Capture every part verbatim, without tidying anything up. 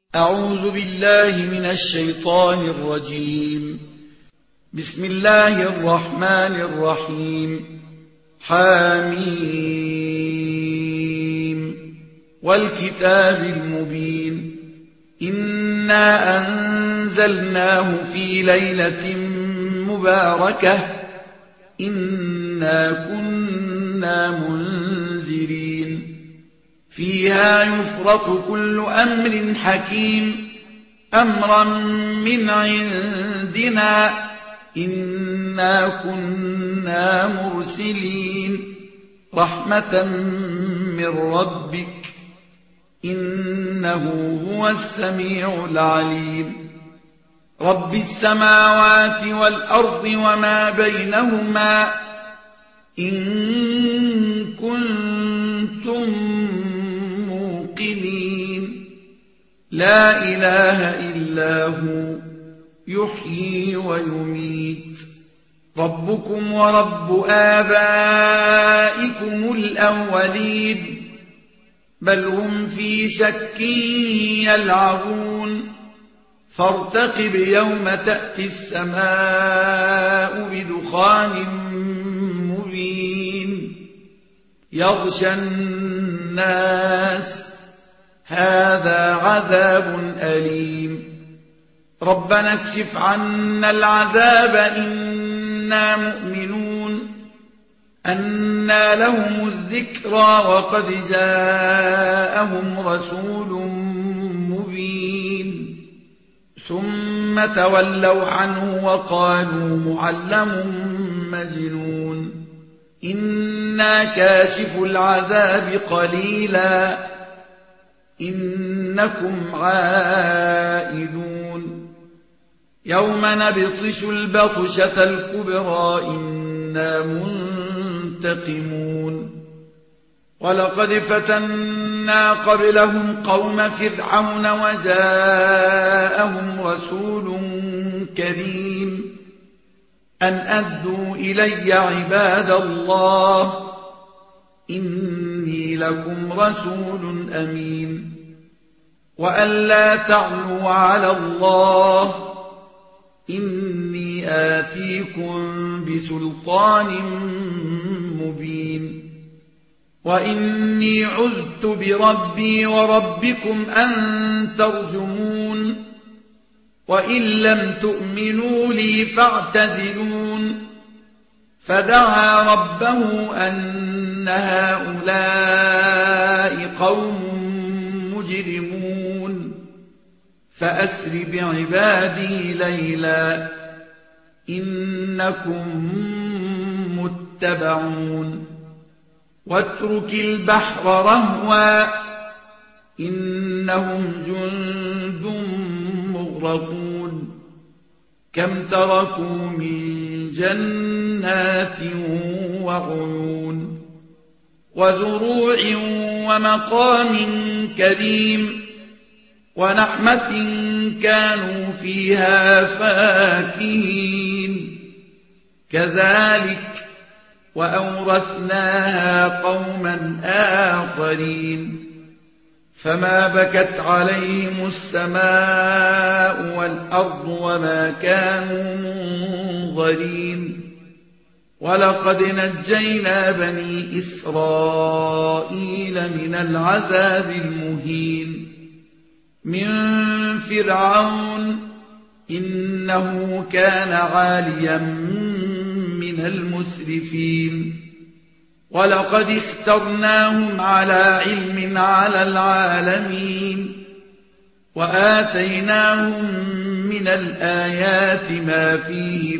أعوذ بالله من الشيطان الرجيم. بسم الله الرحمن الرحيم. حميم والكتاب المبين. إنا أنزلناه في ليلة مباركة إنا كنا منذرين فيها يفرق كل أمر حكيم أمرا من عندنا إنا كنا مرسلين رحمة من ربك إنه هو السميع العليم. رب السماوات والأرض وما بينهما إن كنتم موقنين لا إله إلا هو يحيي ويميت. ربكم ورب آبائكم الأولين بل هم في شك يلعبون فارتقب يوم تأتي السماء بدخان مبين يغشى الناس هذا عذاب أليم. ربنا اكشف عنا العذاب إنا مؤمنون أنى لهم الذكرى وقد جاءهم رسول مبين ثم تولوا عنه وقالوا معلم مجنون إنا كاشف العذاب قليلا إنكم عائدون يوم نبطش البطشة الكبرى إنا منتقمون. ولقد فتنا قبلهم قوم فرعون وجاءهم رسول كريم أن أدوا إلي عباد الله إني لكم رسول أمين وأن لا تعلوا على الله إني آتيكم بسلطان مبين وإني عذت بربي وربكم أن ترجمون وإن لم تؤمنوا لي فاعتزلون. فدعا ربه أن هؤلاء قوم مجرمون فأسر بعبادي ليلا إنكم متبعون. واترك البحر رهوا إنهم جند مغرقون كم تركوا من جنات وعيون وزروع ومقام كريم ونعمة كانوا فيها فاكهين كذلك وأورثناها قوما آخرين فما بكت عليهم السماء والأرض وما كانوا منظرين. ولقد نجينا بني إسرائيل من العذاب المهين من فرعون إنه كان عاليا من المسرفين ولقد اخترناهم على علم على العالمين وآتيناهم من الآيات ما فيه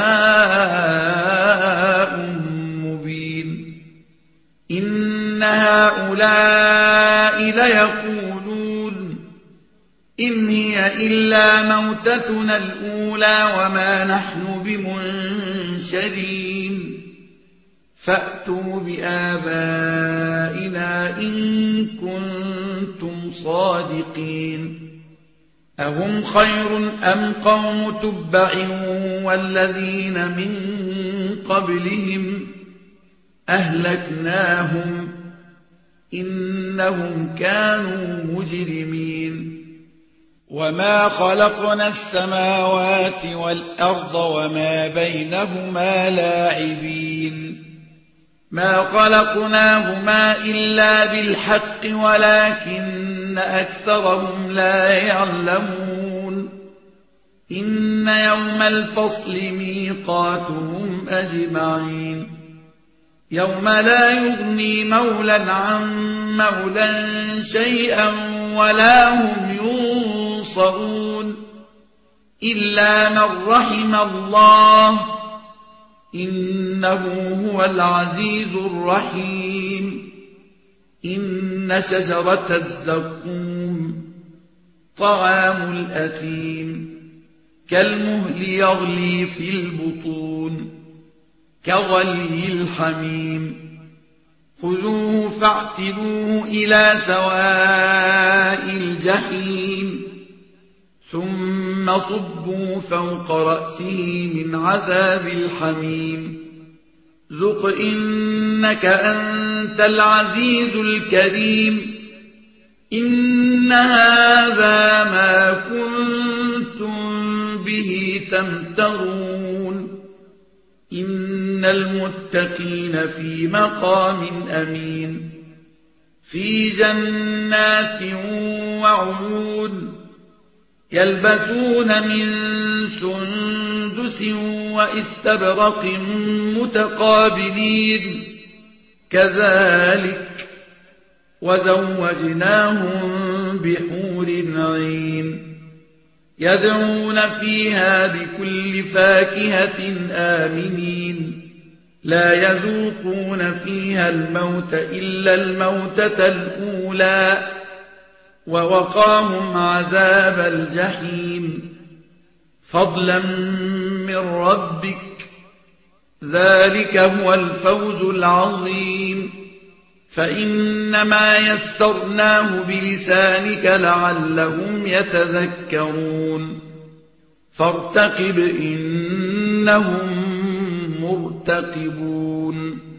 بلاء مبين. إن هؤلاء ليقولون إن هي إلا موتتنا الأولى وما نحن بمنشرين فأتوا بآبائنا إن كنتم صادقين. أهم خير أم قوم تبع والذين من قبلهم أهلكناهم إنهم كانوا مجرمين. وما خلقنا السماوات والأرض وما بينهما لاعبين ما خلقناهما إلا بالحق ولكن أكثرهم لا يعلمون إن يوم الفصل ميقاتهم أجمعين يوم لا يغني مولى عن مولى شيئا ولا هم ينصرون إلا من رحم الله إنه هو العزيز الرحيم إن شجرة الزقوم طعام الأثيم كالمهل يغلي في البطون كغلي الحميم خذوه فاعتلوه إلى سواء الجحيم ثم صبوا فوق رأسه من عذاب الحميم ذق إنك أنت العزيز الكريم إن هذا ما كنتم به تمترون إن المتقين في مقام أمين في جنات وعيون يلبسون من سندس واستبرق متقابلين كذلك وزوجناهم بحور عين يدعون فيها بكل فاكهة آمنين لا يذوقون فيها الموت إلا الموتة الأولى ووقاهم عذاب الجحيم فضلا من ربك ذلك هو الفوز العظيم فإنما يسرناه بلسانك لعلهم يتذكرون فارتقب إنهم مرتقبون